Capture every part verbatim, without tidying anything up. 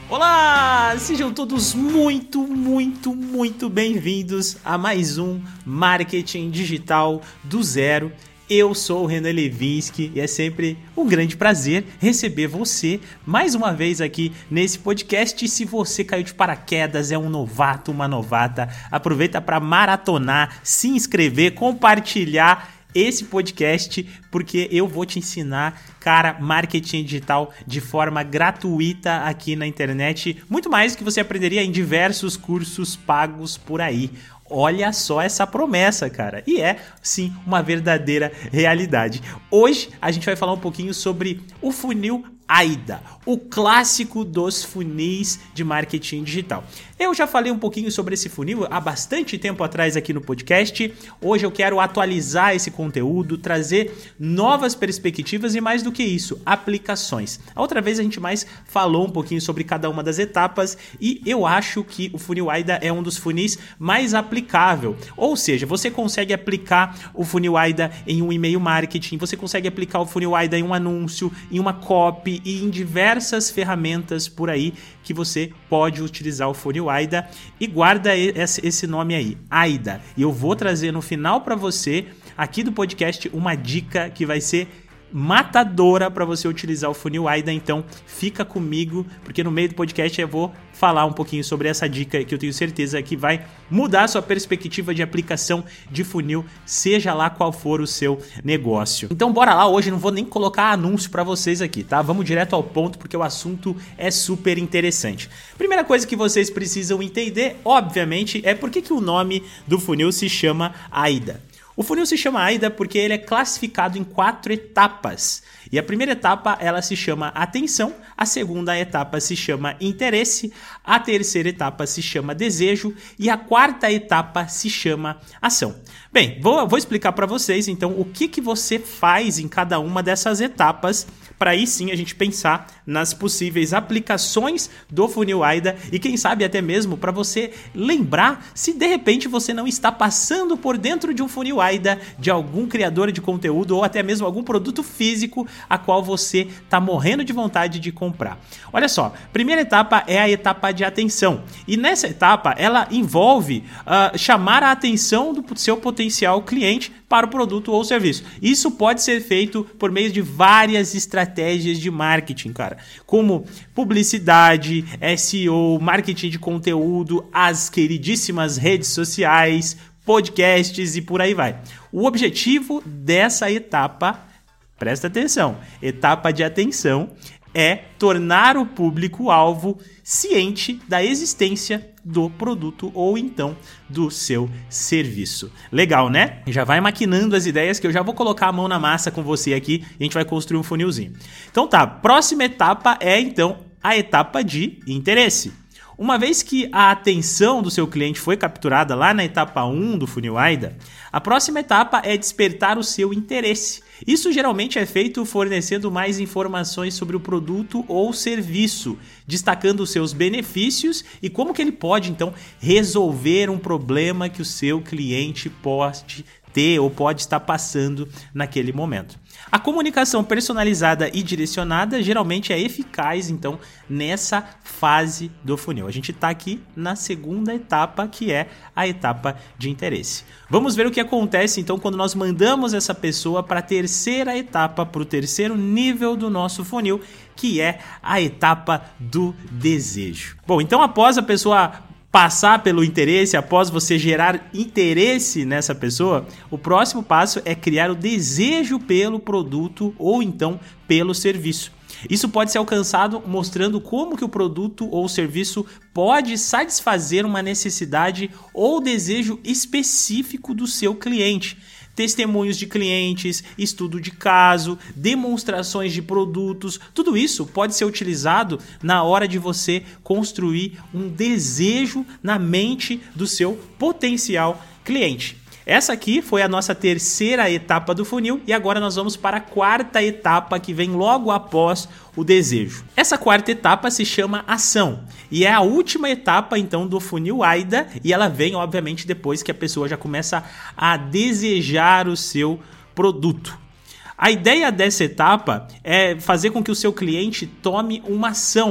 Olá! Sejam todos muito, muito, muito bem-vindos a mais um Marketing Digital do Zero. Eu sou o Renan Levinsky e é sempre um grande prazer receber você mais uma vez aqui nesse podcast. E se você caiu de paraquedas, é um novato, uma novata, aproveita para maratonar, se inscrever, compartilhar esse podcast, porque eu vou te ensinar, cara, marketing digital de forma gratuita aqui na internet, muito mais do que você aprenderia em diversos cursos pagos por aí. Olha só essa promessa, cara. E é, sim, uma verdadeira realidade. Hoje a gente vai falar um pouquinho sobre o funil AIDA, o clássico dos funis de marketing digital. Eu já falei um pouquinho sobre esse funil há bastante tempo atrás aqui no podcast. Hoje eu quero atualizar esse conteúdo, trazer novas perspectivas e, mais do que isso, aplicações. A outra vez a gente mais falou um pouquinho sobre cada uma das etapas e eu acho que o funil AIDA é um dos funis mais aplicável. Ou seja, você consegue aplicar o funil AIDA em um e-mail marketing, você consegue aplicar o funil AIDA em um anúncio, em uma copy e em diversas ferramentas por aí que você pode utilizar o funil AIDA. E guarda esse nome aí, AIDA. E eu vou trazer no final para você, aqui do podcast, uma dica que vai ser matadora para você utilizar o funil AIDA. Então fica comigo, porque no meio do podcast eu vou falar um pouquinho sobre essa dica que eu tenho certeza que vai mudar a sua perspectiva de aplicação de funil, seja lá qual for o seu negócio. Então bora lá, hoje não vou nem colocar anúncio para vocês aqui, tá? Vamos direto ao ponto, porque o assunto é super interessante. Primeira coisa que vocês precisam entender, obviamente, é por que que o nome do funil se chama AIDA. O funil se chama AIDA porque ele é classificado em quatro etapas. E a primeira etapa, ela se chama atenção, a segunda etapa se chama interesse, a terceira etapa se chama desejo e a quarta etapa se chama ação. Bem, vou, vou explicar para vocês então o que, que você faz em cada uma dessas etapas, para aí sim a gente pensar nas possíveis aplicações do funil AIDA e quem sabe até mesmo para você lembrar se de repente você não está passando por dentro de um funil AIDA de algum criador de conteúdo ou até mesmo algum produto físico a qual você está morrendo de vontade de comprar. Olha só, primeira etapa é a etapa de atenção e nessa etapa ela envolve uh, chamar a atenção do seu potencial cliente para o produto ou serviço. Isso pode ser feito por meio de várias estratégias de marketing, cara, como publicidade, S E O, marketing de conteúdo, as queridíssimas redes sociais, podcasts e por aí vai. O objetivo dessa etapa, presta atenção, etapa de atenção, é tornar o público-alvo ciente da existência do produto ou então do seu serviço. Legal, né? Já vai maquinando as ideias que eu já vou colocar a mão na massa com você aqui e a gente vai construir um funilzinho. Então tá, próxima etapa é então a etapa de interesse. Uma vez que a atenção do seu cliente foi capturada lá na etapa um do funil AIDA, a próxima etapa é despertar o seu interesse. Isso geralmente é feito fornecendo mais informações sobre o produto ou serviço, destacando os seus benefícios e como que ele pode então resolver um problema que o seu cliente pode ter ou pode estar passando naquele momento. A comunicação personalizada e direcionada geralmente é eficaz, então, nessa fase do funil. A gente está aqui na segunda etapa, que é a etapa de interesse. Vamos ver o que acontece, então, quando nós mandamos essa pessoa para a terceira etapa, para o terceiro nível do nosso funil, que é a etapa do desejo. Bom, então, após a pessoa passar pelo interesse, após você gerar interesse nessa pessoa, o próximo passo é criar o desejo pelo produto ou então pelo serviço. Isso pode ser alcançado mostrando como que o produto ou serviço pode satisfazer uma necessidade ou desejo específico do seu cliente. Testemunhos de clientes, estudo de caso, demonstrações de produtos, tudo isso pode ser utilizado na hora de você construir um desejo na mente do seu potencial cliente. Essa aqui foi a nossa terceira etapa do funil e agora nós vamos para a quarta etapa que vem logo após o desejo. Essa quarta etapa se chama ação e é a última etapa então do funil AIDA e ela vem obviamente depois que a pessoa já começa a desejar o seu produto. A ideia dessa etapa é fazer com que o seu cliente tome uma ação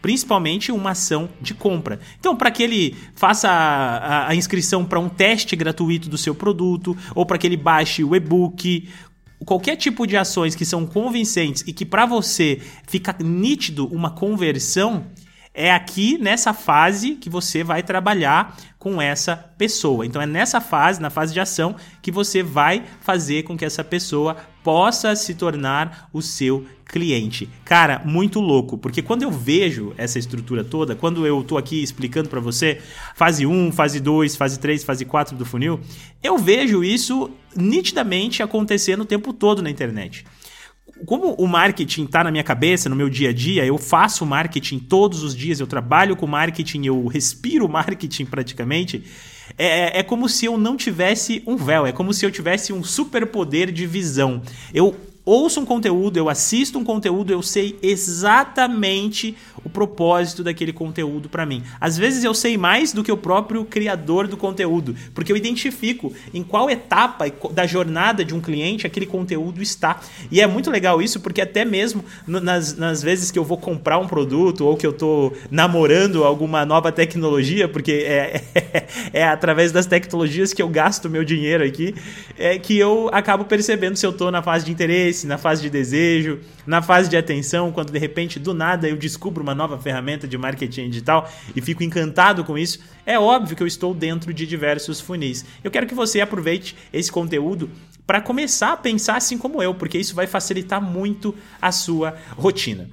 principalmente uma ação de compra. Então, para que ele faça a, a, a inscrição para um teste gratuito do seu produto, ou para que ele baixe o e-book, qualquer tipo de ações que são convincentes e que para você fica nítido uma conversão, é aqui nessa fase que você vai trabalhar com essa pessoa. Então é nessa fase, na fase de ação, que você vai fazer com que essa pessoa possa se tornar o seu cliente. Cara, muito louco, porque quando eu vejo essa estrutura toda, quando eu tô aqui explicando para você fase um, fase dois, fase três, fase quatro do funil, eu vejo isso nitidamente acontecendo o tempo todo na internet. Como o marketing está na minha cabeça, no meu dia a dia, eu faço marketing todos os dias, eu trabalho com marketing, eu respiro marketing praticamente, é, é como se eu não tivesse um véu, é como se eu tivesse um superpoder de visão. Eu ouço um conteúdo, eu assisto um conteúdo, eu sei exatamente o propósito daquele conteúdo para mim. Às vezes eu sei mais do que o próprio criador do conteúdo, porque eu identifico em qual etapa da jornada de um cliente aquele conteúdo está. E é muito legal isso, porque até mesmo nas, nas vezes que eu vou comprar um produto ou que eu estou namorando alguma nova tecnologia, porque é, é, é através das tecnologias que eu gasto meu dinheiro aqui, é que eu acabo percebendo se eu estou na fase de interesse, na fase de desejo, na fase de atenção, quando de repente, do nada, eu descubro uma nova ferramenta de marketing digital e fico encantado com isso. É óbvio que eu estou dentro de diversos funis. Eu quero que você aproveite esse conteúdo para começar a pensar assim como eu, porque isso vai facilitar muito a sua rotina.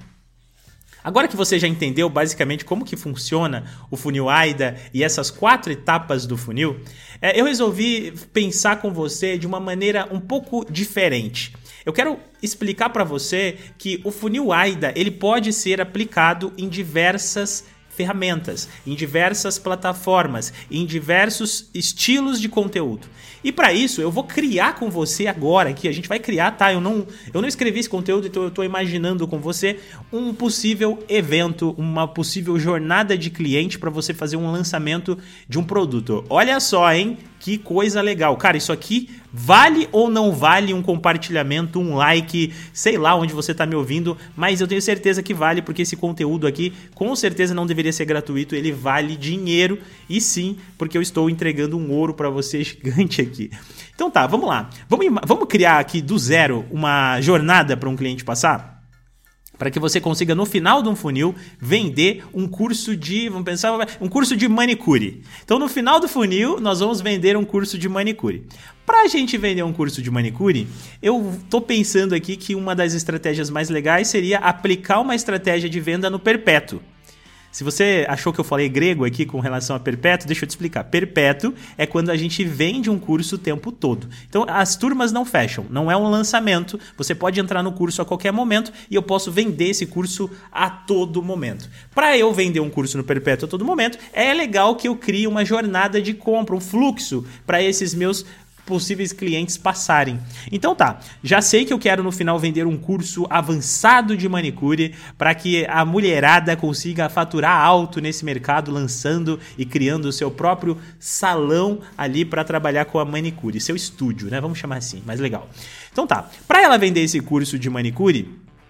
Agora que você já entendeu basicamente como que funciona o funil AIDA e essas quatro etapas do funil, eu resolvi pensar com você de uma maneira um pouco diferente. Eu quero explicar para você que o funil AIDA ele pode ser aplicado em diversas ferramentas, em diversas plataformas, em diversos estilos de conteúdo. E para isso, eu vou criar com você agora, que a gente vai criar, tá? Eu não, eu não escrevi esse conteúdo, então eu estou imaginando com você um possível evento, uma possível jornada de cliente para você fazer um lançamento de um produto. Olha só, hein? Que coisa legal. Cara, isso aqui vale ou não vale um compartilhamento, um like, sei lá onde você está me ouvindo, mas eu tenho certeza que vale, porque esse conteúdo aqui com certeza não deveria ser gratuito, ele vale dinheiro, e sim, porque eu estou entregando um ouro para você gigante aqui. Então tá, vamos lá. Vamos, vamos criar aqui do zero uma jornada para um cliente passar? Para que você consiga, no final de um funil, vender um curso de, vamos pensar, um curso de manicure. Então, no final do funil, nós vamos vender um curso de manicure. Para a gente vender um curso de manicure, eu estou pensando aqui que uma das estratégias mais legais seria aplicar uma estratégia de venda no perpétuo. Se você achou que eu falei grego aqui com relação a perpétuo, deixa eu te explicar. Perpétuo é quando a gente vende um curso o tempo todo. Então, as turmas não fecham, não é um lançamento. Você pode entrar no curso a qualquer momento e eu posso vender esse curso a todo momento. Para eu vender um curso no perpétuo a todo momento, é legal que eu crie uma jornada de compra, um fluxo para esses meus possíveis clientes passarem. Então tá, já sei que eu quero no final vender um curso avançado de manicure para que a mulherada consiga faturar alto nesse mercado, lançando e criando o seu próprio salão ali para trabalhar com a manicure, seu estúdio, né? Vamos chamar assim, mais legal. Então tá, para ela vender esse curso de manicure,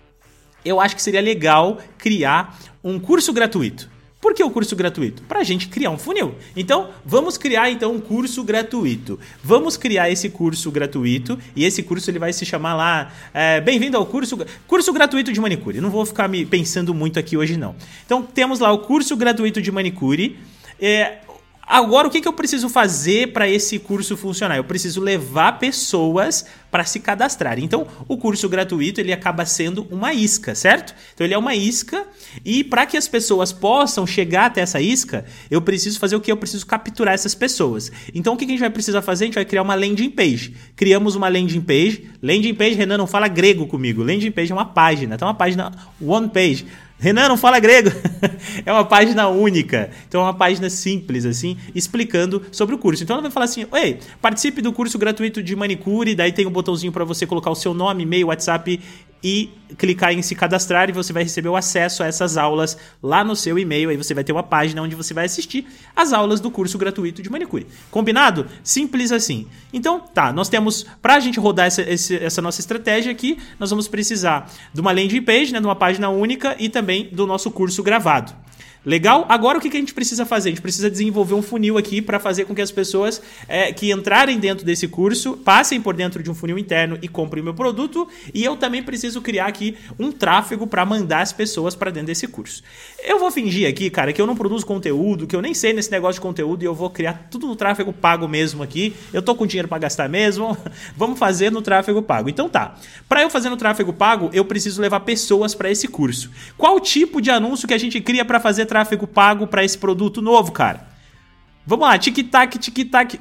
eu acho que seria legal criar um curso gratuito. Por que o curso gratuito? Para a gente criar um funil. Então, vamos criar então um curso gratuito. Vamos criar esse curso gratuito e esse curso ele vai se chamar lá, é, bem-vindo ao curso, curso gratuito de manicure. Não vou ficar me pensando muito aqui hoje não. Então, temos lá o curso gratuito de manicure. É, Agora, o que, que eu preciso fazer para esse curso funcionar? Eu preciso levar pessoas para se cadastrarem. Então, o curso gratuito ele acaba sendo uma isca, certo? Então, ele é uma isca e para que as pessoas possam chegar até essa isca, eu preciso fazer o quê? Eu preciso capturar essas pessoas. Então, o que, que a gente vai precisar fazer? A gente vai criar uma landing page. Criamos uma landing page. Landing page, Renan, não fala grego comigo. Landing page é uma página, tá? Uma página one page. Renan, não fala grego. É uma página única. Então é uma página simples, assim, explicando sobre o curso. Então ela vai falar assim, ei, participe do curso gratuito de manicure, daí tem um botãozinho para você colocar o seu nome, e-mail, WhatsApp e clicar em se cadastrar e você vai receber o acesso a essas aulas lá no seu e-mail. Aí você vai ter uma página onde você vai assistir as aulas do curso gratuito de manicure. Combinado? Simples assim. Então, tá, nós temos, pra gente rodar essa, essa nossa estratégia aqui, nós vamos precisar de uma landing page, né, de uma página única e também do nosso curso gravado. Legal? Agora o que a gente precisa fazer? A gente precisa desenvolver um funil aqui para fazer com que as pessoas é, que entrarem dentro desse curso passem por dentro de um funil interno e comprem o meu produto, e eu também preciso criar aqui um tráfego para mandar as pessoas para dentro desse curso. Eu vou fingir aqui, cara, que eu não produzo conteúdo, que eu nem sei nesse negócio de conteúdo, e eu vou criar tudo no tráfego pago mesmo aqui. Eu tô com dinheiro para gastar mesmo, vamos fazer no tráfego pago. Então tá, para eu fazer no tráfego pago, eu preciso levar pessoas para esse curso. Qual tipo de anúncio que a gente cria para fazer tráfego pago para esse produto novo, cara? Vamos lá, tic-tac, tic-tac.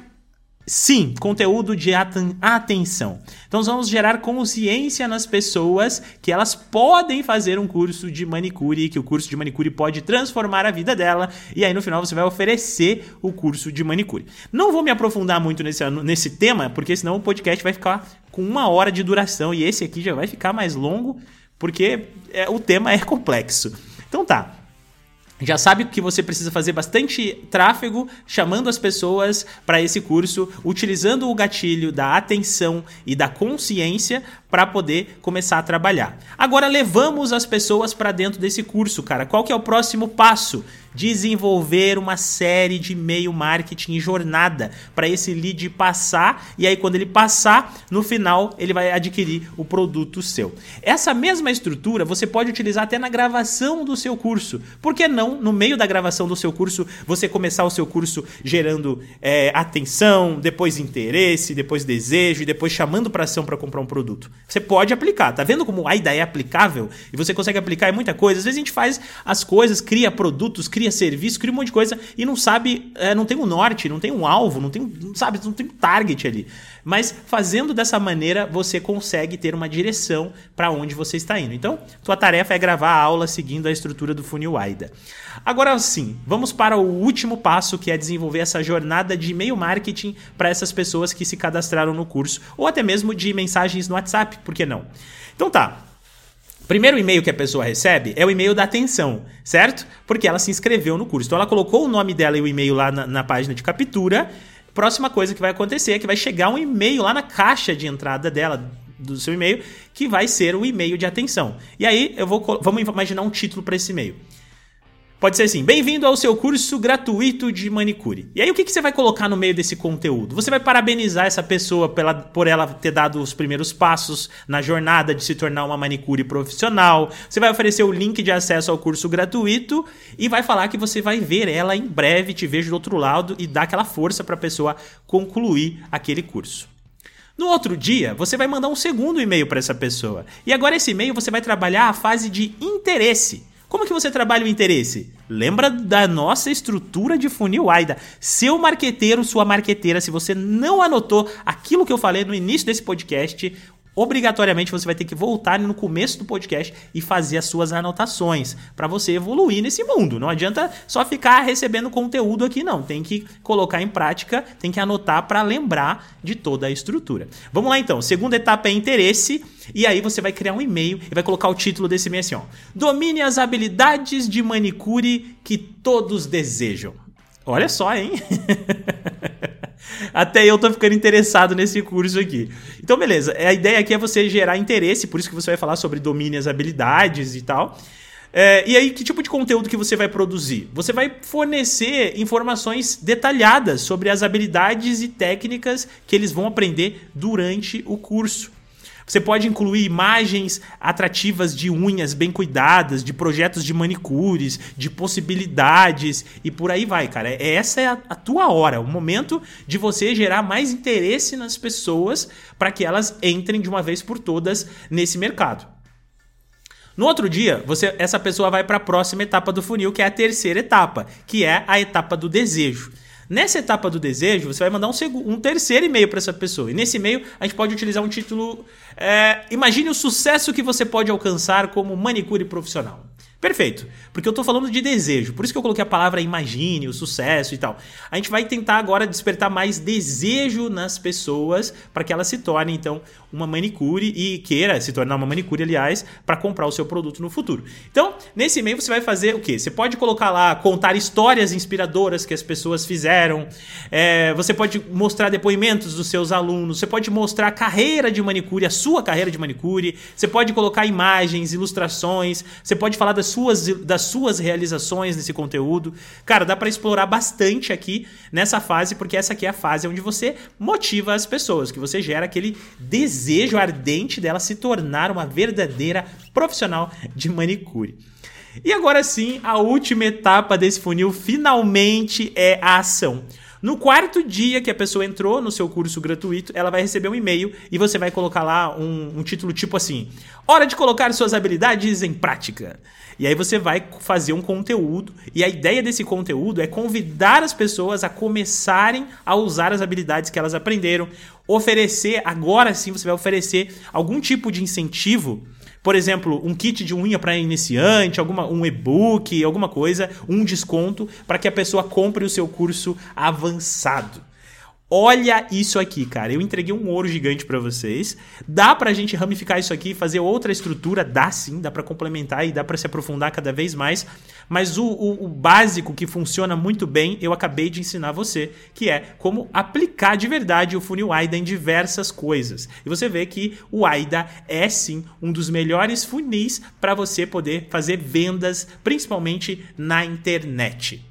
Sim, conteúdo de atenção. Então nós vamos gerar consciência nas pessoas que elas podem fazer um curso de manicure, que o curso de manicure pode transformar a vida dela, e aí no final você vai oferecer o curso de manicure. Não vou me aprofundar muito nesse, nesse tema, porque senão o podcast vai ficar com uma hora de duração, e esse aqui já vai ficar mais longo, porque é, o tema é complexo. Então tá. Já sabe que você precisa fazer bastante tráfego, chamando as pessoas para esse curso, utilizando o gatilho da atenção e da consciência para poder começar a trabalhar. Agora levamos as pessoas para dentro desse curso, cara. Qual que é o próximo passo? Desenvolver uma série de e-mail marketing e jornada para esse lead passar, e aí quando ele passar, no final ele vai adquirir o produto seu. Essa mesma estrutura você pode utilizar até na gravação do seu curso. Por que não, no meio da gravação do seu curso, você começar o seu curso gerando é, atenção, depois interesse, depois desejo e depois chamando para ação para comprar um produto? Você pode aplicar, tá vendo como a ideia é aplicável? E você consegue aplicar em muita coisa. Às vezes a gente faz as coisas, cria produtos, cria cria serviço, cria um monte de coisa e não sabe, é, não tem um norte, não tem um alvo, não tem, não sabe, não tem um target ali. Mas fazendo dessa maneira, você consegue ter uma direção para onde você está indo. Então, tua tarefa é gravar a aula seguindo a estrutura do funil AIDA. Agora sim, vamos para o último passo, que é desenvolver essa jornada de e-mail marketing para essas pessoas que se cadastraram no curso, ou até mesmo de mensagens no WhatsApp, por que não? Então tá. Primeiro e-mail que a pessoa recebe é o e-mail da atenção, certo? Porque ela se inscreveu no curso. Então ela colocou o nome dela e o e-mail lá na, na página de captura. Próxima coisa que vai acontecer é que vai chegar um e-mail lá na caixa de entrada dela, do seu e-mail, que vai ser o e-mail de atenção. E aí eu vou, vamos imaginar um título para esse e-mail. Pode ser assim: bem-vindo ao seu curso gratuito de manicure. E aí o que, que você vai colocar no meio desse conteúdo? Você vai parabenizar essa pessoa pela, por ela ter dado os primeiros passos na jornada de se tornar uma manicure profissional. Você vai oferecer o link de acesso ao curso gratuito e vai falar que você vai ver ela em breve, te vejo do outro lado, e dar aquela força para a pessoa concluir aquele curso. No outro dia, você vai mandar um segundo e-mail para essa pessoa. E agora esse e-mail você vai trabalhar a fase de interesse. Como que você trabalha o interesse? Lembra da nossa estrutura de funil AIDA. Seu marqueteiro, sua marqueteira, se você não anotou aquilo que eu falei no início desse podcast, obrigatoriamente você vai ter que voltar no começo do podcast e fazer as suas anotações para você evoluir nesse mundo. Não adianta só ficar recebendo conteúdo aqui, não. Tem que colocar em prática, tem que anotar para lembrar de toda a estrutura. Vamos lá então. Segunda etapa é interesse. E aí você vai criar um e-mail e vai colocar o título desse e-mail assim, ó: domine as habilidades de manicure que todos desejam. Olha só, hein? Até eu tô ficando interessado nesse curso aqui. Então, beleza. A ideia aqui é você gerar interesse, por isso que você vai falar sobre domine as habilidades e tal. É, e aí, que tipo de conteúdo que você vai produzir? Você vai fornecer informações detalhadas sobre as habilidades e técnicas que eles vão aprender durante o curso. Você pode incluir imagens atrativas de unhas bem cuidadas, de projetos de manicures, de possibilidades e por aí vai, cara. Essa é a, a tua hora, o momento de você gerar mais interesse nas pessoas para que elas entrem de uma vez por todas nesse mercado. No outro dia, você, essa pessoa vai para a próxima etapa do funil, que é a terceira etapa, que é a etapa do desejo. Nessa etapa do desejo, você vai mandar um, segundo, um terceiro e-mail para essa pessoa. E nesse e-mail, a gente pode utilizar um título... É, imagine o sucesso que você pode alcançar como manicure profissional. Perfeito, porque eu tô falando de desejo, por isso que eu coloquei a palavra imagine, o sucesso e tal. A gente vai tentar agora despertar mais desejo nas pessoas para que elas se tornem, então, uma manicure e queira se tornar uma manicure, aliás, para comprar o seu produto no futuro. Então, nesse e-mail você vai fazer o quê? Você pode colocar lá, contar histórias inspiradoras que as pessoas fizeram, é, você pode mostrar depoimentos dos seus alunos, você pode mostrar a carreira de manicure, a sua carreira de manicure, você pode colocar imagens, ilustrações, você pode falar das suas, das suas realizações nesse conteúdo. Cara, dá para explorar bastante aqui nessa fase, porque essa aqui é a fase onde você motiva as pessoas, que você gera aquele desejo ardente dela se tornar uma verdadeira profissional de manicure. E agora sim, a última etapa desse funil finalmente é a ação. No quarto dia que a pessoa entrou no seu curso gratuito, ela vai receber um e-mail e você vai colocar lá um, um título tipo assim: hora de colocar suas habilidades em prática. E aí você vai fazer um conteúdo, e a ideia desse conteúdo é convidar as pessoas a começarem a usar as habilidades que elas aprenderam, oferecer, agora sim você vai oferecer algum tipo de incentivo. Por exemplo, um kit de unha para iniciante, alguma, um e-book, alguma coisa, um desconto para que a pessoa compre o seu curso avançado. Olha isso aqui, cara. Eu entreguei um ouro gigante para vocês. Dá pra gente ramificar isso aqui, fazer outra estrutura? Dá sim, dá pra complementar e dá pra se aprofundar cada vez mais. Mas o, o, o básico que funciona muito bem, eu acabei de ensinar você, que é como aplicar de verdade o funil AIDA em diversas coisas. E você vê que o AIDA é sim um dos melhores funis para você poder fazer vendas, principalmente na internet.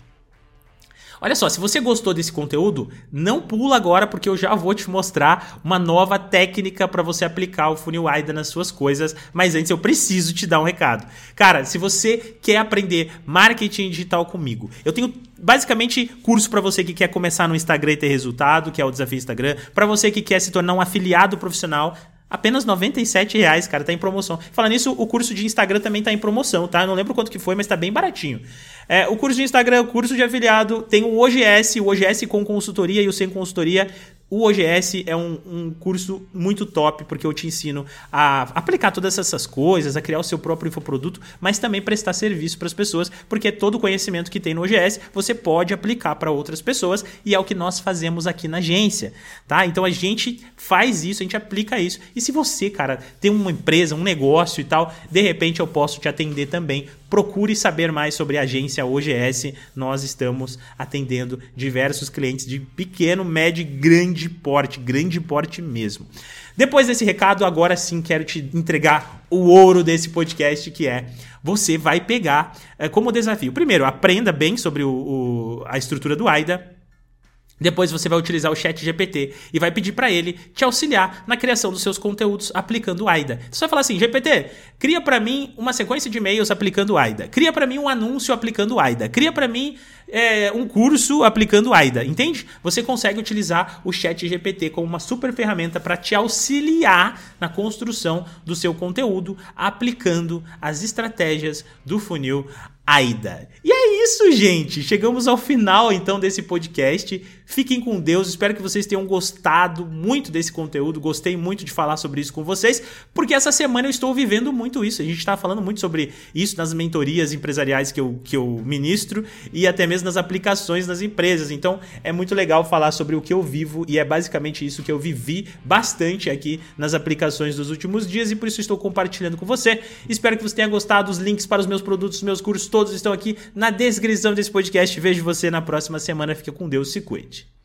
Olha só, se você gostou desse conteúdo, não pula agora porque eu já vou te mostrar uma nova técnica para você aplicar o funil AIDA nas suas coisas, mas antes eu preciso te dar um recado. Cara, se você quer aprender marketing digital comigo, eu tenho basicamente curso para você que quer começar no Instagram e ter resultado, que é o Desafio Instagram, para você que quer se tornar um afiliado profissional, apenas noventa e sete reais, cara, tá em promoção. Falando nisso, o curso de Instagram também tá em promoção, tá? Eu não lembro quanto que foi, mas tá bem baratinho. É, o curso de Instagram, o curso de afiliado, tem o O G S, o O G S com consultoria e o sem consultoria. O O G S é um, um curso muito top, porque eu te ensino a aplicar todas essas coisas, a criar o seu próprio infoproduto, mas também prestar serviço para as pessoas, porque todo o conhecimento que tem no O G S você pode aplicar para outras pessoas, e é o que nós fazemos aqui na agência, tá? Então a gente faz isso, a gente aplica isso. E se você, cara, tem uma empresa, um negócio e tal, de repente eu posso te atender também. Procure saber mais sobre a agência O G S. Nós estamos atendendo diversos clientes de pequeno, médio e grande porte, grande porte mesmo. Depois desse recado, agora sim quero te entregar o ouro desse podcast, que é: você vai pegar é, como desafio. Primeiro, aprenda bem sobre o, o, a estrutura do AIDA. Depois você vai utilizar o Chat G P T e vai pedir para ele te auxiliar na criação dos seus conteúdos aplicando o AIDA. Você vai falar assim: G P T, cria para mim uma sequência de e-mails aplicando o AIDA. Cria para mim um anúncio aplicando o AIDA. Cria para mim é, um curso aplicando o AIDA. Entende? Você consegue utilizar o Chat G P T como uma super ferramenta para te auxiliar na construção do seu conteúdo, aplicando as estratégias do funil AIDA. E é isso, gente. Chegamos ao final, então, desse podcast. Fiquem com Deus. Espero que vocês tenham gostado muito desse conteúdo. Gostei muito de falar sobre isso com vocês, porque essa semana eu estou vivendo muito isso. A gente está falando muito sobre isso nas mentorias empresariais que eu, que eu ministro e até mesmo nas aplicações nas empresas. Então, é muito legal falar sobre o que eu vivo, e é basicamente isso que eu vivi bastante aqui nas aplicações dos últimos dias, e por isso estou compartilhando com você. Espero que você tenha gostado. Os links para os meus produtos, os meus cursos, todos estão aqui na descrição desse podcast. Vejo você na próxima semana. Fica com Deus, se cuide.